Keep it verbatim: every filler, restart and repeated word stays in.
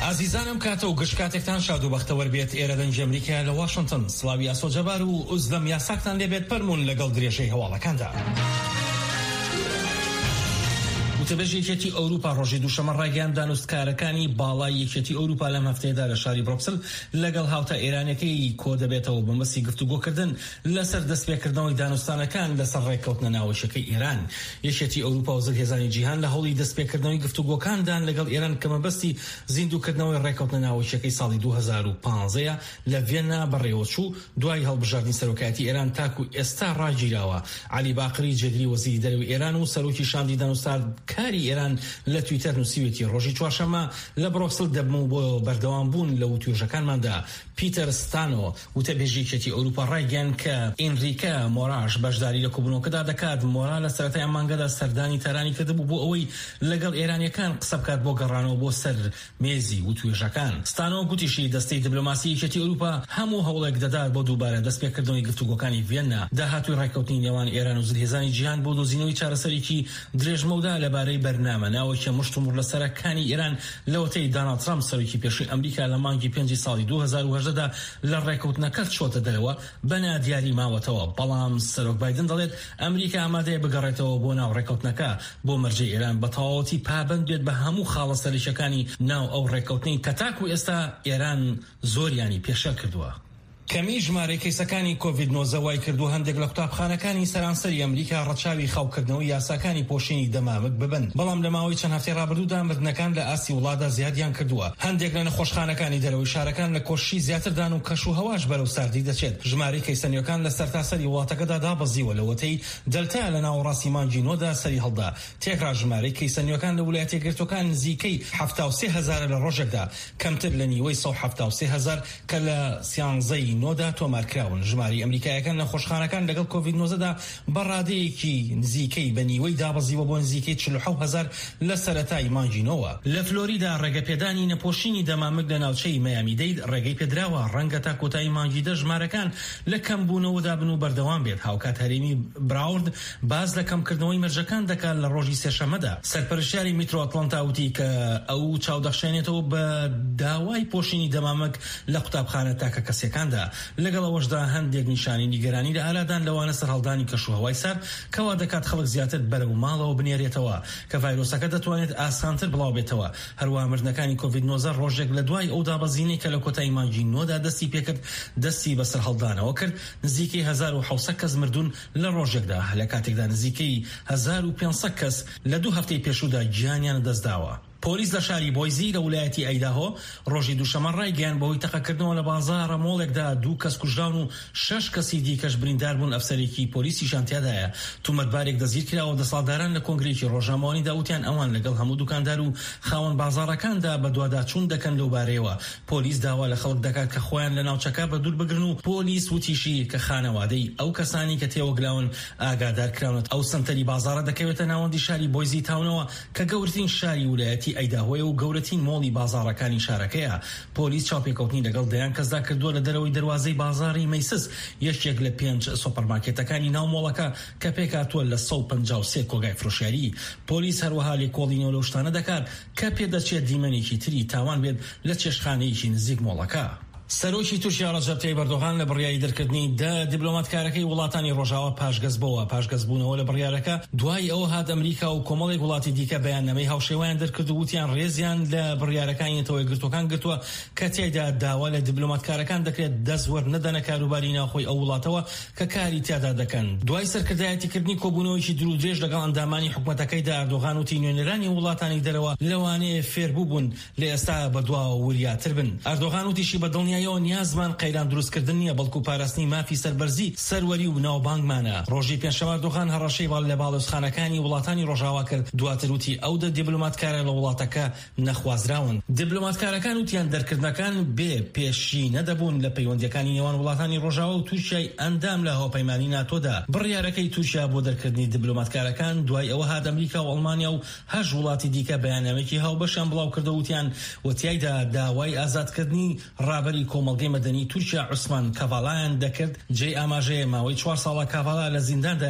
عزیزانم کاتە و گشتکاتێکتان شاد و بەختەوەر بێت. ئێرە دەنگی ئەمریکا لە واشنگتن. سڵاوی ئاسۆجەبار و ئوزدەم یاساکتان لێبێت پەرمونون لەگەڵ درێژەی هەواڵەکاندا. وتەبێژی یەکێتی ئەوروپا ڕۆژی دووشەمە ڕایگەیاند دانوستکارەکانی باڵای یەکێتی ئەوروپا لەم هەفتەیەدا لە شاری برۆکسل لەگەڵ هاوتە ئێرانیەکەی کۆ دەبێتەوە بە مەسی گفتوگۆکردن لەسەر دەستپێکردنەوەی دانوستانەکان لەسەر ڕێککەوتنە ناوەشەکەی ئێران. یەکێتی ئەوروپا و زەرهێزانی جیهان لە هەوڵی دەستپێکردنەوەی گفتوگۆکاندان لەگەڵ ئێران کە مەبەستی زیندووکردنەوەی ڕێککەوتنە ناوەشەکەی ساڵی دوو هەزار و پانزە لە ڤێنا بەڕێوەچوو دوای هەڵبژاردنی سەرۆکایەتی ئێران تاکو ئێستا ڕاگیراوە. عەلی باقری جێگری وەزیری دەرەوەی ئێران و سەرۆکی شاندی دانوستانکاری ئێران لە تویتەر نووسیوێتی ڕۆژی چوارشەمە لە بڕۆکسل دەبمە بۆ بەردەوام بوون لە وتوێژەکانماندا. پیتەر ستانۆ وتەبێژیەکێتی ئەوروپا ڕایگەیاند کە ئێنریکە مۆراش بەشداری لە کۆبوونەوەکەدا دەکات. مۆرا لە سەرەتای ئەم مانگەدا سەردانی تارانی کردبوو بۆ ئەوەی لەگەڵ ئێرانیەکان قسە بکات بۆ گەڕانەوە بۆ سەر مێزی وتوێژەکان. ستانۆ گوتیشی دەستەی دیبلۆماسی یەکێتی ئەوروپا هەموو هەوڵێک دەدات بۆ دووبارە دەستپێکردنەوەی گفتوگۆکانی ڤێنا داهاتووی ڕێککەوتنی نێوان ئێران و زلهێزانی جیهان بۆ دۆزینەوەی چارەسەرێکی درێژمەودا لەبارەی بەرنامە ناوەکیە مشتومڕ لە سەرەکانی ئێران لەوەتەی دۆناڵد ترامپ سەرۆکی پێشووی ئەمریکا لە مانگی پێنجی ساڵی دوو هەزار و هەژدەدا لە ڕێککەوتنەکە چۆتە دەرەوە بەنا دیاری ماوەتەوە. بەڵام سەرۆک بایدن دەڵێت ئەمریکا ئامادەیە بگەڕێتەوە بۆ ناو ڕێککەوتنەکە بۆ مەرجەی ئێران بە تەواوەتی پابەند بێت بە هەموو خاڵە سەرنجەکانی ناو ئەو ڕێککەوتنەی کە تاکو ئێستا ئێران زۆریانی پێشە کردووە. کەمی ژمارەی کەیسەکانی کۆڤید نۆزدە وای کردو هەندێک لە قوتابخانەکانی سەرانسەری ئەمریکا ڕەچاوی خاوکردنەوەی یاساکانی پۆشینی دەمامک ببن. بەڵام لە ماوەی چەند هەفتەی ڕابردوودا مردنەکان لە ئاسی وڵاتدا زیادیان کردووە. هەندێک لە نەخۆشخانەکانی دەرەوەی شارەکان لە کۆشی زیاتردان و کەش و هەواش بەرەو ساردی دەچێت. ژمارەی کەیسەنیەکان لە سەرتاسەری وڵاتەکەدا دابەزیوە لەوەتەی دەلتا لە ناوەڕاستی مانگی نۆدا سەری هەڵدا. تێکرا ژمارەی کەیسەنیەکان لە ویلایەتە یەکگرتووەکان نزیکەی هەفتاد و سێ هەزار لە ڕۆژێکدا کەمتر لە نیوەی سەد و هەفتاد و سێ هەزار کە لە سیانزەی نۆدا تۆمار ژماری ئەمریکایەکان لە خۆشخانەکان لەگەڵ کۆڤید نۆزدە بە ڕادەیەکی نزیکەی بە نیوەی دابەزیوە بۆ نزیکەی چل و حەوت هەزار لە سەرەتای مانگینەوە. لە فلۆریدا ڕێگەپێدانی نەپۆشینی دەمامک لە ناوچەی مەیامی دەید ڕێگەی پێدراوە ڕەنگە تا کۆتایی مانگی دە ژمارەکان لە کەمبوونەوەدا بن و بەردەوام بێت. هاوکات هەرێمی براورد باز لە کەمکردنەوەی مەرجەکان دەکات لە ڕۆژی سێشەمەدا. سەرپەرشتیاری میترۆ ئەتلانتا وتی کە ئەو چاودەخشێنێتەوە بە داوای پۆشینی دەمامک لە قوتابخانە تاکە کەسەکاندا. لەگەڵەوە هەندێک نیشانی نیگەرانی لە ئالادان لەوانە سەرهەڵدانی کەشوهەوای سەر کەوا دەکات خەڵک زیاتر بەرەو ماڵەوە بنێرێتەوە کە ڤایرۆسەکە دەتوانێت ئاسانتر بڵاو بێتەوە. هەروە مردنەکانی کۆڤید نۆزدە ڕۆژێک لە دوای ئەو دابەزینەی کە لە کۆتایی مانگی نۆدا دەستی پێکرد دەستی بە سەرهەڵدانەوە کرد. نزیکەی هەزار و حەوت سەد کەس مردون لە ڕۆژێکدا لە کاتێکدا نزیکەی هەزار و پێنج سەد کەس لە دوو هەفتەی پێشوودا گیانیان دەستداوە. پۆلیس لە شاری بۆیزی لە ویلایەتی ئەیداهۆ ڕۆژی دووشەمە ڕایگەیاند بەهۆی تەقەکردنەوە لە بازاڕە مۆڵێکدا دوو کەس کوژران و شەش کەسی دیکەش بریندار بوون. ئەفسەرێکی پۆلیسیشان تیادایە. تومەتبارێک دەزیر کراوە. دەسەڵاتداران لە کۆنگرێکی ڕۆژنامەوانی وتیان ئەوان لەگەڵ هەموو دوکاندار و خاوەن بازاڕەکاندا بە دوواداچوون دەکەن لەو بارەیەوە. پۆلیس داوا لە خەڵک دەکات کە خۆیان لە ناوچەکە بە دوور بگرن و پۆلیس وتیشی کە خانەوادەی ئەو کەسانی کە تێوەگلاون ئاگادار کراونەت. ئەو سنتەری بازاڕە دەکەوێتە ناوەندی شاری بۆیزی تاونەوە کە گەورەترین شاری ویلایەتی ئەیداهۆیە و گەورەترین مۆڵی بازاڕەکانی شارەکەیە. پۆلیس چاوپێکەوتنی لەگەڵ دەیان کەسدا کردووە لە دەرەوەی دەروازەی بازاڕی مەیسس یەکێک لە پێنج سوپەرمارکێتەکانی ناو مۆڵەکە کە پێکاتووە لە سەد و پەنجا و سێ کۆگای فرۆشیاری. پۆلیس هەروەها لێکۆڵینەوە لەو شتانە دەکات کە پێدەچێت دیمەنێکی تری تاوان بێت لە چێشخانەیەکی نزیک مۆڵەکە. سەرۆکی تورکیا ڕەجەب تەیب ئەردۆغان لە بڕیاری دەرکردنی دە دیبلۆماتکارەکەی وڵاتانی ڕۆژاوە پاشگەزبەوە. پاشگەزبوونەوە لە بڕیارەکە دوای ئەوە هات ئەمریکا و کۆمەڵێک وڵاتی دیکە بەیاننامەی هاوشێوەیان دەرکرد و وتیان ڕێزیان لە بڕیارەکانی نەتەوە یەکگرتووەکان گرتووە کە تێیدا داوا لە دیبلۆماتکارەکان دەکرێت دەستوەر نەدەنە کاروباری ناوخۆی ئەو وڵاتەوە کە کاری تیادا دەکەن. دوای سەرکردایەتیکردنی کۆبوونەوەیکی درودرێژ لەگەڵ ئەندامانی حکوومەتەکەیدا ئەردۆغان وتی نوێنەرانی وڵاتانی دەرەوە لەوانەیە فێربوو بوون لە ئێستا بەدواوە وریاتر بن. ئەردۆغان وتیشی بەدڵنیاییەوە نیازمان قەیران دروستکردن نییە بەڵکو پاراستنی مافی سەربەرزی سەروەری و ناوبانگمانە. ڕۆژی پێنجشەمە ئەردۆغان هەڕەشەی باڵ لە باڵۆزخانەکانی وڵاتانی ڕۆژاوا کرد. دواتر وتی ئەو دە دیبلۆماتکارە لە وڵاتەکە نەخوازراون. دیبلۆماتکارەکان وتیان دەرکردنەکان بێ پێشی نەدەبوون لە پەیوەندیەکانی نێوان وڵاتانی ڕۆژاوا و تورکیای ئەندام لە هاوپەیمانی ناتۆدا. بڕیارەکەی تورکیا بۆ دەرکردنی دیبلۆماتکارەکان دوای ئەوە هات ئەمریکا و ئەڵمانیا و هەژ وڵاتی دیکە بەیاننامەیەکی هاوبەشیان بڵاو کردە وتیان وتیایدا داوای ئازادکردنی ڕابەری کۆمەڵگەی مەدەنی تورکیا عوسمان کاڤاڵایان دەکرد. جێی ئاماژەیە ماوەی چوار ساڵە کاڤاڵا لە زینداندا